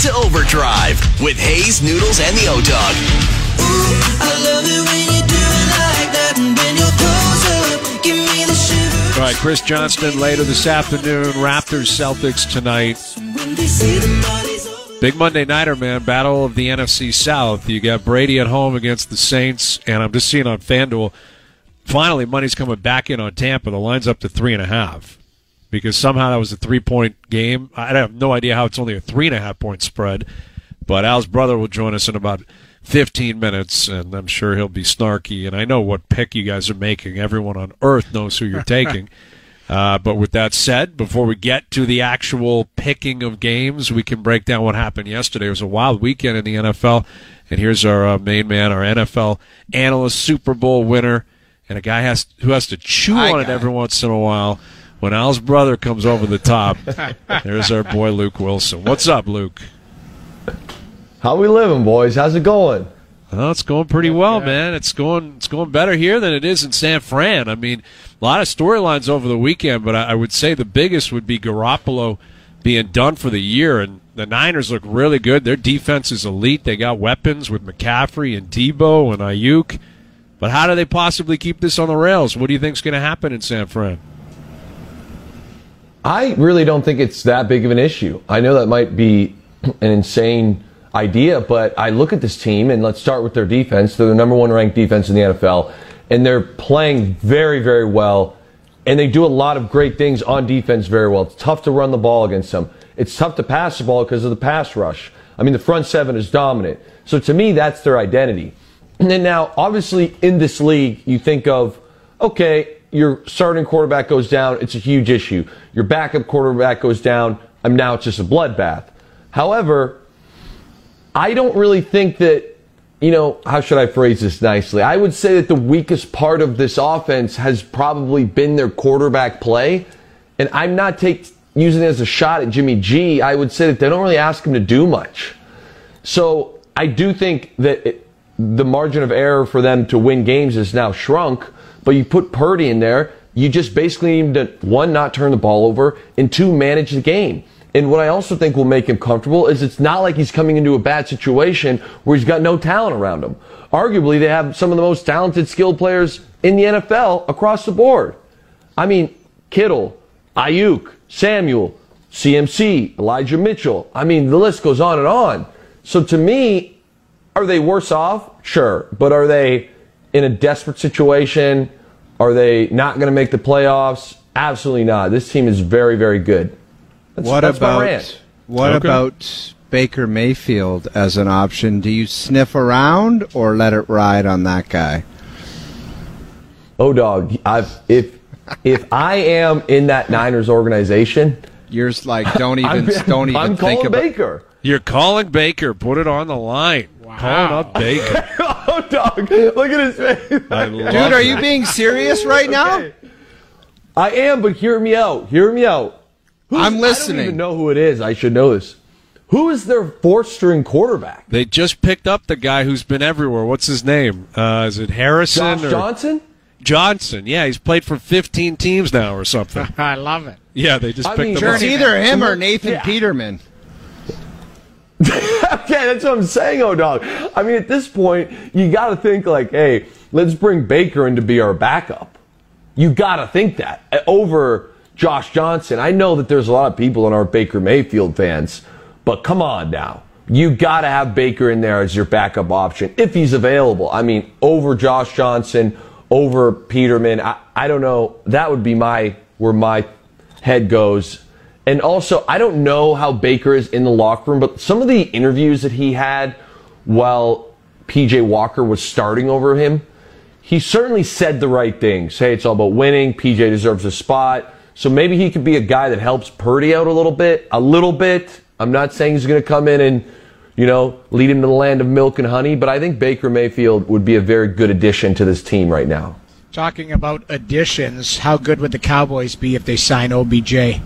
to Overdrive with Hayes, Noodles, and the O-Dog. I love it when you do it like that, and when you're closer, give me the shiver. All right, Chris Johnston later this afternoon. Raptors, Celtics tonight. When they say the party's over. Big Monday nighter, man. Battle of the NFC South. You got Brady at home against the Saints, and I'm just seeing on FanDuel, finally money's coming back in on Tampa. The line's up to 3.5 because somehow that was a 3-point game. I have no idea how it's only a 3.5-point spread, but Al's brother will join us in about 15 minutes, and I'm sure he'll be snarky, and I know what pick you guys are making. Everyone on earth knows who you're taking. But with that said, before we get to the actual picking of games, we can break down what happened yesterday. It was a wild weekend in the NFL, and here's our main man, our NFL analyst, Super Bowl winner, and a guy who has to chew on it every once in a while. When Al's brother comes over the top, there's our boy Luke Wilson. What's up, Luke? How we living, boys? How's it going? Well, it's going pretty well, man. It's going better here than it is in San Fran. I mean, a lot of storylines over the weekend, but I would say the biggest would be Garoppolo being done for the year, and the Niners look really good. Their defense is elite. They got weapons with McCaffrey and Debo and Ayuk. But how do they possibly keep this on the rails? What do you think is going to happen in San Fran? I really don't think it's that big of an issue. I know that might be an insane idea, but I look at this team, and let's start with their defense. They're the number one ranked defense in the NFL, and they're playing very, very well, and they do a lot of great things on defense very well. It's tough to run the ball against them. It's tough to pass the ball because of the pass rush. I mean, the front seven is dominant. So to me, that's their identity. And then now, obviously, in this league, you think of, okay, your starting quarterback goes down, it's a huge issue. Your backup quarterback goes down, and now it's just a bloodbath. However, I don't really think that, how should I phrase this nicely? I would say that the weakest part of this offense has probably been their quarterback play. And I'm not using it as a shot at Jimmy G. I would say that they don't really ask him to do much. So I do think that the margin of error for them to win games is now shrunk. But you put Purdy in there, you just basically need to, one, not turn the ball over, and two, manage the game. And what I also think will make him comfortable is it's not like he's coming into a bad situation where he's got no talent around him. Arguably, they have some of the most talented, skilled players in the NFL across the board. I mean, Kittle, Ayuk, Samuel, CMC, Elijah Mitchell. I mean, the list goes on and on. So to me, are they worse off? Sure. But are they in a desperate situation? Are they not going to make the playoffs? Absolutely not. This team is very, very good. What about Baker Mayfield as an option? Do you sniff around or let it ride on that guy? Oh, dog! If I am in that Niners organization, you're like, don't even I'm think calling about Baker. You're calling Baker. Put it on the line. Wow. Calling up Baker. Oh, dog! Look at his face. Dude, are you being serious right now? I am, but hear me out. Hear me out. I'm listening. I don't even know who it is. I should know this. Who is their fourth-string quarterback? They just picked up the guy who's been everywhere. What's his name? Is it Harrison? Josh Johnson? Johnson, yeah. He's played for 15 teams now or something. I love it. Yeah, they just picked him up. It's either him or Nathan Peterman. Okay, that's what I'm saying, O-Dog. I mean, at this point, you got to think like, hey, let's bring Baker in to be our backup. You got to think that over Josh Johnson. I know that there's a lot of people in our Baker Mayfield fans, but come on now. You got to have Baker in there as your backup option if he's available. I mean, over Josh Johnson, over Peterman. I don't know. That would be where my head goes. And also, I don't know how Baker is in the locker room, but some of the interviews that he had while P.J. Walker was starting over him, he certainly said the right things. Hey, it's all about winning. P.J. deserves a spot. So maybe he could be a guy that helps Purdy out a little bit. I'm not saying he's going to come in and, lead him to the land of milk and honey, but I think Baker Mayfield would be a very good addition to this team right now. Talking about additions, how good would the Cowboys be if they sign OBJ?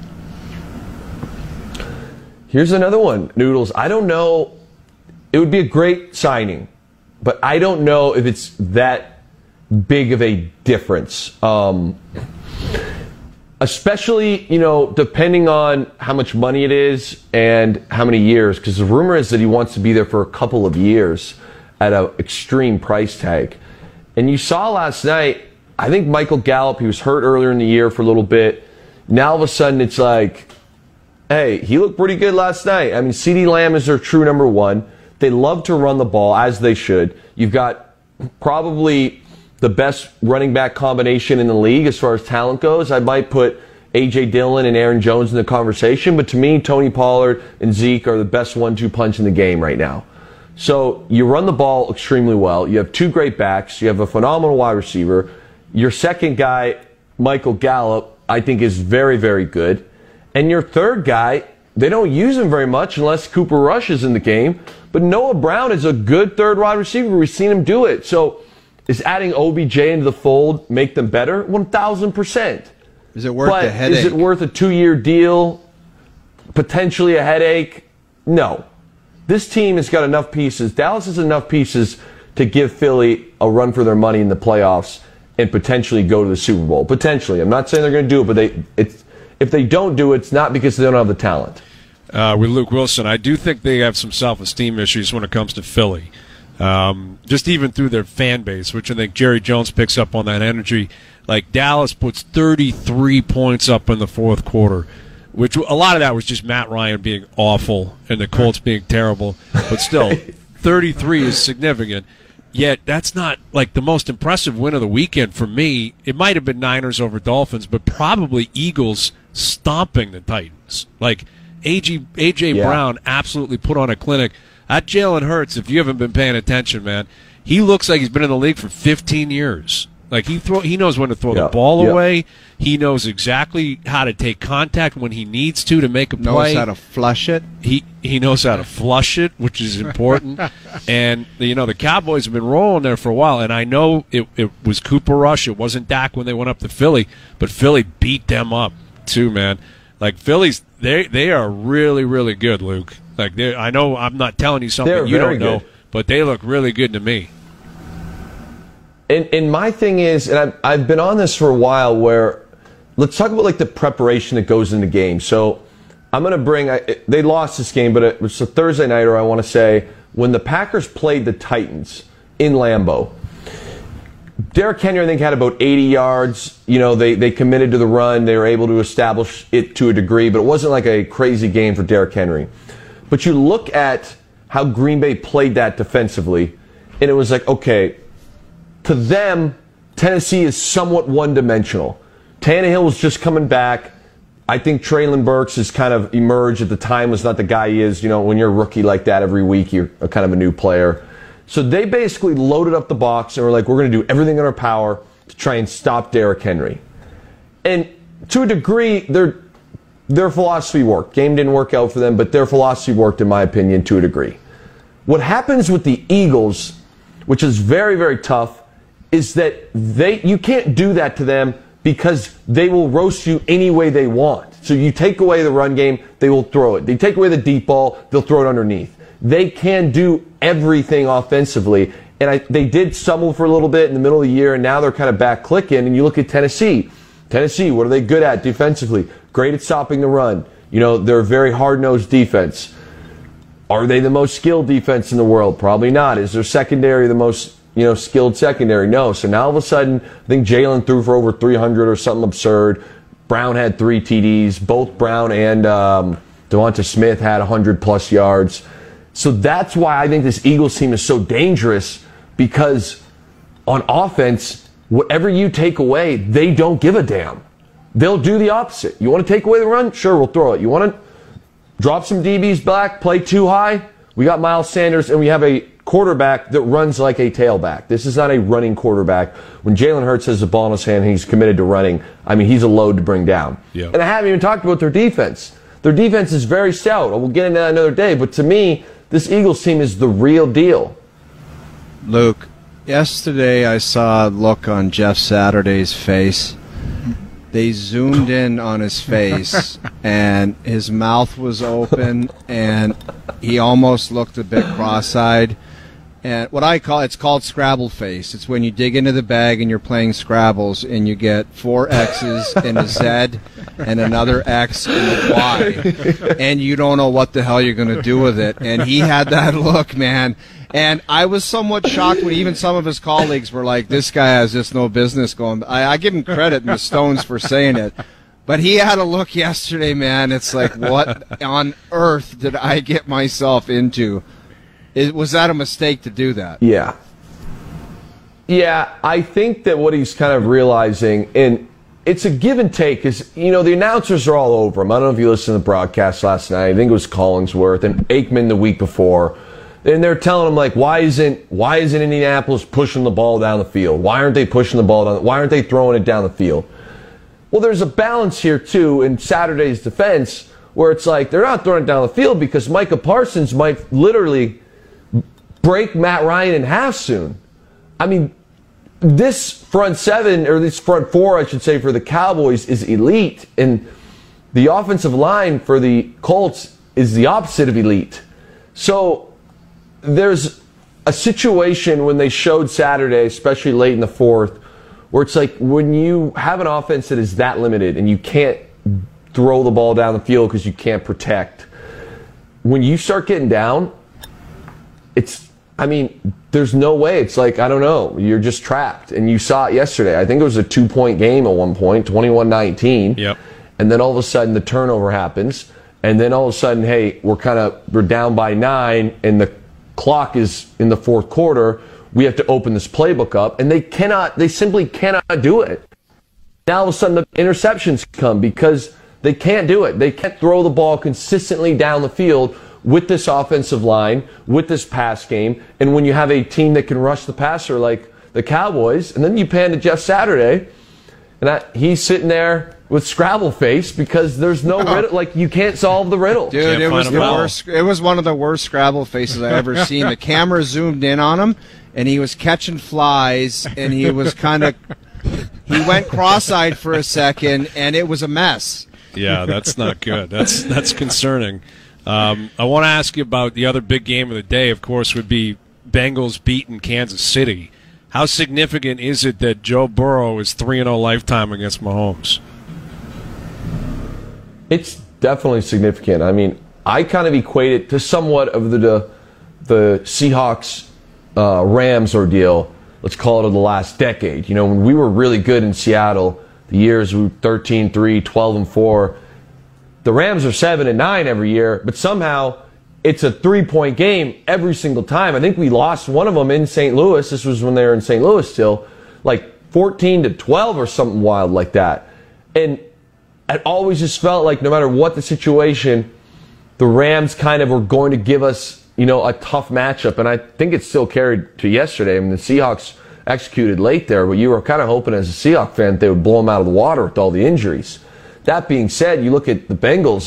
Here's another one, Noodles. I don't know. It would be a great signing, but I don't know if it's that big of a difference. especially, depending on how much money it is and how many years, because the rumor is that he wants to be there for a couple of years at an extreme price tag. And you saw last night, I think Michael Gallup, he was hurt earlier in the year for a little bit. Now all of a sudden it's like, hey, he looked pretty good last night. I mean, CeeDee Lamb is their true number one. They love to run the ball, as they should. You've got probably the best running back combination in the league as far as talent goes. I might put A.J. Dillon and Aaron Jones in the conversation, but to me, Tony Pollard and Zeke are the best 1-2 punch in the game right now. So you run the ball extremely well. You have two great backs. You have a phenomenal wide receiver. Your second guy, Michael Gallup, I think is very, very good. And your third guy, they don't use him very much unless Cooper Rush is in the game. But Noah Brown is a good third wide receiver. We've seen him do it. So is adding OBJ into the fold make them better? 1,000%. Is it worth the headache? Is it worth a 2-year deal? Potentially a headache? No. This team has got enough pieces. Dallas has enough pieces to give Philly a run for their money in the playoffs and potentially go to the Super Bowl. Potentially. I'm not saying they're going to do it, but if they don't do it, it's not because they don't have the talent. With Luke Wilson, I do think they have some self-esteem issues when it comes to Philly. Just even through their fan base, which I think Jerry Jones picks up on that energy. Like Dallas puts 33 points up in the fourth quarter, which a lot of that was just Matt Ryan being awful and the Colts being terrible. But still, 33 is significant. Yet that's not like the most impressive win of the weekend for me. It might have been Niners over Dolphins, but probably Eagles stomping the Titans. Like A.J. Brown absolutely put on a clinic. That Jalen Hurts, if you haven't been paying attention, man, he looks like he's been in the league for 15 years. Like he knows when to throw the ball away. He knows exactly how to take contact when he needs to make a play. Knows how to flush it. He knows how to flush it, which is important. And the Cowboys have been rolling there for a while. And I know it was Cooper Rush. It wasn't Dak when they went up to Philly, but Philly beat them up too, man. Like Philly's, they are really, really good, Luke. Like I know I'm not telling you something you don't know, but they look really good to me. And my thing is, and I've been on this for a while, where let's talk about like the preparation that goes into games. So I'm going to bring, they lost this game, but it was a Thursday nighter, I want to say, when the Packers played the Titans in Lambeau. Derrick Henry, I think, had about 80 yards. They committed to the run. They were able to establish it to a degree, but it wasn't like a crazy game for Derrick Henry. But you look at how Green Bay played that defensively, and it was like, okay, to them, Tennessee is somewhat one-dimensional. Tannehill was just coming back. I think Treylon Burks has kind of emerged. At the time was not the guy he is. When you're a rookie like that every week, you're kind of a new player. So they basically loaded up the box and were like, we're going to do everything in our power to try and stop Derrick Henry. And to a degree, their philosophy worked. Game didn't work out for them, but their philosophy worked, in my opinion, to a degree. What happens with the Eagles, which is very, very tough, is that you can't do that to them because they will roast you any way they want. So you take away the run game, they will throw it. They take away the deep ball, they'll throw it underneath. They can do everything offensively. And they did stumble for a little bit in the middle of the year, and now they're kind of back clicking. And you look at Tennessee. Tennessee, what are they good at defensively? Great at stopping the run. They're a very hard-nosed defense. Are they the most skilled defense in the world? Probably not. Is their secondary the most skilled secondary? No. So now all of a sudden, I think Jalen threw for over 300 or something absurd. Brown had 3 TDs. Both Brown and Devonta Smith had 100-plus yards. So that's why I think this Eagles team is so dangerous, because on offense, whatever you take away, they don't give a damn. They'll do the opposite. You want to take away the run? Sure, we'll throw it. You want to drop some DBs back, play too high? We got Miles Sanders, and we have a quarterback that runs like a tailback. This is not a running quarterback. When Jalen Hurts has the ball in his hand and he's committed to running, I mean, he's a load to bring down. Yeah. And I haven't even talked about their defense. Their defense is very stout. We'll get into that another day. But to me, this Eagles team is the real deal. Luke, yesterday I saw a look on Jeff Saturday's face. They zoomed in on his face, and his mouth was open, and he almost looked a bit cross-eyed. And it's called Scrabble face. It's when you dig into the bag and you're playing Scrabbles and you get 4 X's and a Z and another X and a Y, and you don't know what the hell you're going to do with it. And he had that look, man. And I was somewhat shocked when even some of his colleagues were like, this guy has just no business going. I give him credit in the Stones for saying it. But he had a look yesterday, man. It's like, what on earth did I get myself into? Was that a mistake to do that? Yeah. Yeah, I think that what he's kind of realizing, and it's a give and take, is, the announcers are all over him. I don't know if you listened to the broadcast last night. I think it was Collingsworth and Aikman the week before. And they're telling him, like, why isn't Indianapolis pushing the ball down the field? Why aren't they pushing the ball down? Why aren't they throwing it down the field? Well, there's a balance here, too, in Saturday's defense, where it's like they're not throwing it down the field because Micah Parsons might literally break Matt Ryan in half soon. I mean, this front seven, or this front four, I should say, for the Cowboys is elite, and the offensive line for the Colts is the opposite of elite. So there's a situation when they showed Saturday, especially late in the fourth, where it's like when you have an offense that is that limited and you can't throw the ball down the field because you can't protect, when you start getting down, there's no way. It's like, I don't know, you're just trapped. And you saw it yesterday. I think it was a 2-point game at one point, 21-19. Yep. And then all of a sudden the turnover happens. And then all of a sudden, hey, we're down by 9 and the clock is in the fourth quarter. We have to open this playbook up, and they simply cannot do it. Now all of a sudden the interceptions come because they can't do it. They can't throw the ball consistently down the field with this offensive line, with this pass game, and when you have a team that can rush the passer like the Cowboys, and then you pan to Jeff Saturday, and he's sitting there with Scrabble face because there's no riddle. Like, you can't solve the riddle. Dude, it was the worst. It was one of the worst Scrabble faces I ever seen. The camera zoomed in on him, and he was catching flies, and he was he went cross-eyed for a second, and it was a mess. Yeah, that's not good. That's concerning. I want to ask you about the other big game of the day, of course, would be Bengals beating Kansas City. How significant is it that Joe Burrow is 3-0 lifetime against Mahomes? It's definitely significant. I mean, I kind of equate it to somewhat of the Seahawks Rams ordeal, let's call it, of the last decade. When we were really good in Seattle, the years we were 13-3, 12-4, the Rams are 7-9 every year, but somehow it's a 3-point game every single time. I think we lost one of them in St. Louis. This was when they were in St. Louis still, like 14-12 or something wild like that. And it always just felt like no matter what the situation, the Rams kind of were going to give us, a tough matchup. And I think it still carried to yesterday. I mean, the Seahawks executed late there, but you were kind of hoping as a Seahawks fan that they would blow them out of the water with all the injuries. That being said, you look at the Bengals,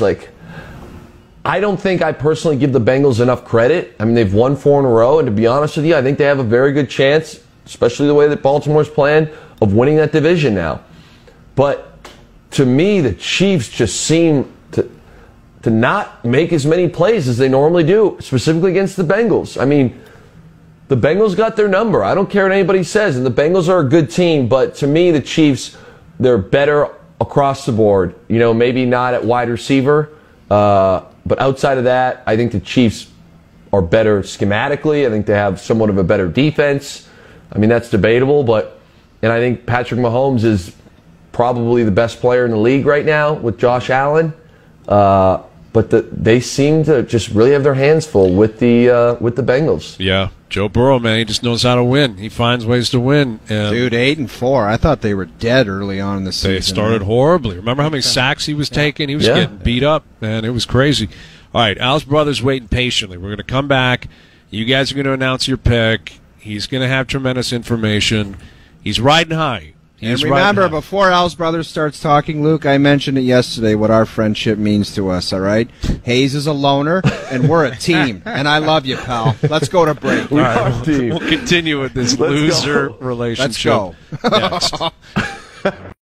I don't think I personally give the Bengals enough credit. I mean, they've won 4 in a row, and to be honest with you, I think they have a very good chance, especially the way that Baltimore's playing, of winning that division now. But to me, the Chiefs just seem to not make as many plays as they normally do, specifically against the Bengals. I mean, the Bengals got their number. I don't care what anybody says, and the Bengals are a good team, but to me, the Chiefs, they're better across the board. Maybe not at wide receiver, but outside of that, I think the Chiefs are better schematically. I think they have somewhat of a better defense. I mean, that's debatable, and I think Patrick Mahomes is probably the best player in the league right now with Josh Allen. But they seem to just really have their hands full with the Bengals. Yeah, Joe Burrow, man, he just knows how to win. He finds ways to win. Dude, 8-4. I thought they were dead early on in the season. They started horribly. Remember how many sacks he was taking? He was getting beat up, man. It was crazy. All right, Al's brother's waiting patiently. We're going to come back. You guys are going to announce your pick. He's going to have tremendous information. He's riding high. And remember, before Al's brother starts talking, Luke, I mentioned it yesterday what our friendship means to us, all right? Hayes is a loner, and we're a team. And I love you, pal. Let's go to break. All right, we'll continue with this loser relationship. Let's go. Next.